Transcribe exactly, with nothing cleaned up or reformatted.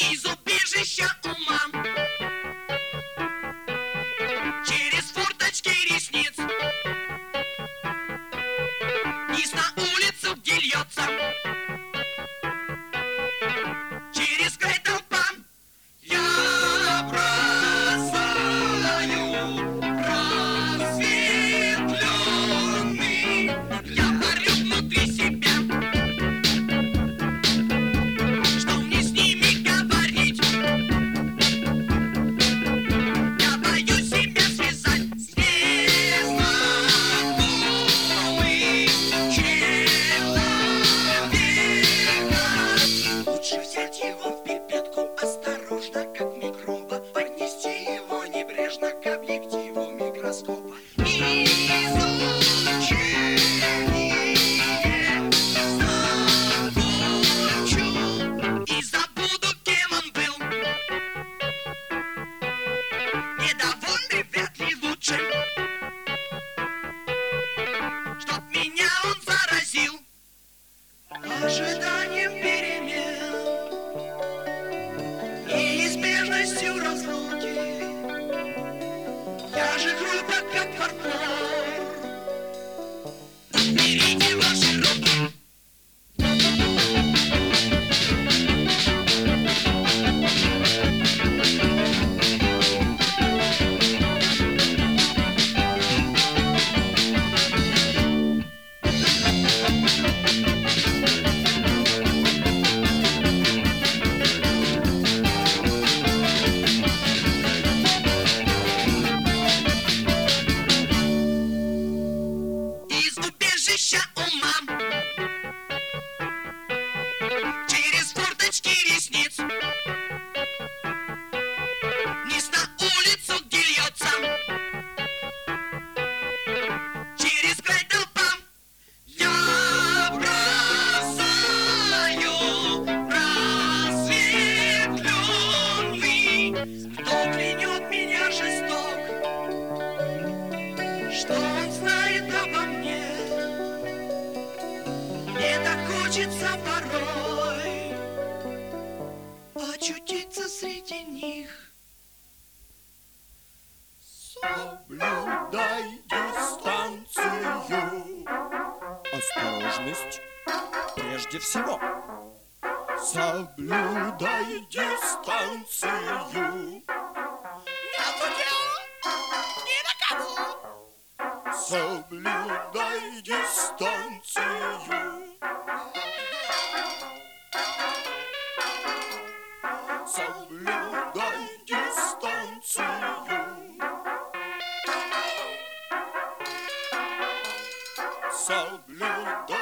из убежища ума, через форточки ресниц, вниз на улицу, где льется, через край толпа. Я бросаю просветленный, я парю внутри себя. Что мне с ними говорить? Я боюсь себя связать с незнакомым человеком. Лучше взять его в пипетку осторожно, как микроба, поднести его небрежно к объективу микроскопа. Изучение закончу и забуду, кем он был. Недовольный вряд ли лучше, чтоб меня он заразил ожиданием перемен, неизбежностью разлуки. Я же хрупок, как фарфор. Берите ваши руки. Из убежища ума, через форточки ресниц, вниз на улицу, где льется, через край толпа. Я бросаю просветленный. Кто клянет меня жесток, что он знает обо мне? Мне так хочется порой очутиться среди них. Соблюдай дистанцию. Осторожность прежде всего. Соблюдай дистанцию. Не отходил ни на кого. Соблюдай дистанцию. Соблюдай дистанцию. Соблюдай